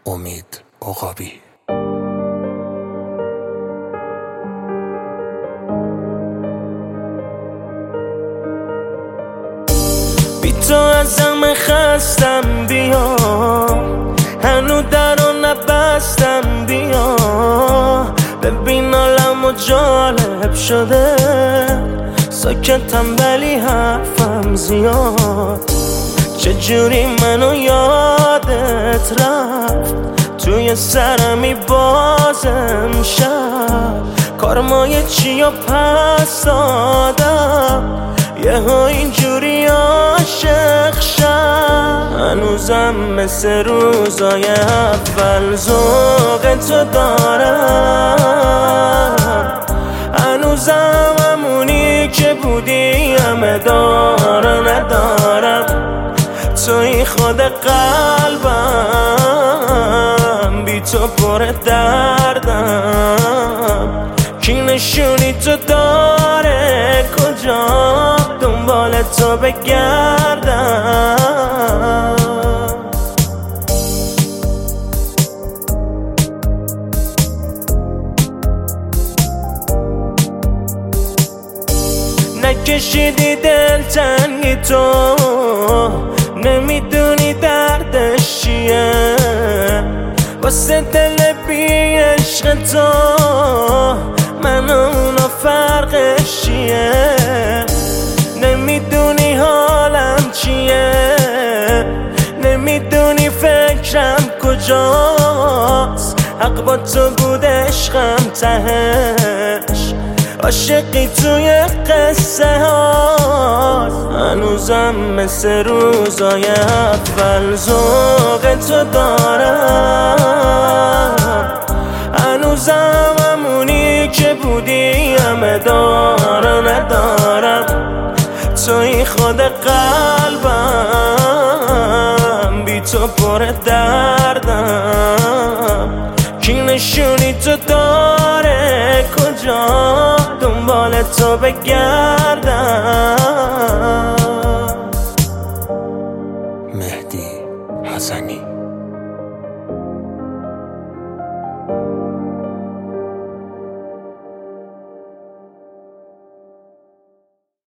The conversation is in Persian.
امید عقابی. بی تو ازم خستم، بیا هنو درو نبستم، بیا ببین عالمو جالب شده، ساکتم ولی حرفم زیاد. چجوری منو یادت رفت، توی سرمی بازم شب کارمای چی و پس دادم، یهو اینجوری عاشق شد. هنوزم مثل روزای اول ذوق تو دارم، هنوزم همونی که بودی همه دارم ندارم. توی خود قلبم، بی تو پر دردم، کی نشونی تو داره کجا دنبال تو بگردم. نکشیدی دلتنگی تو، نمیدونی دردش چیه، واسه دل بی عشق تو من و اونا فرقش چیه. نمیدونی حالم چیه، نمیدونی فکرم کجاست، حق با تو بود عشقم تهش، عاشقی توی قصه هاست. هنوزم مثل روزای اول ذوق تو دارم، هنوزم همونی که بودی همه دارم ندارم. توی خود قلبم، بی تو پر دردم، کی نشونی تو داره کجا دنبال تو بگردم. مهدی حسنی.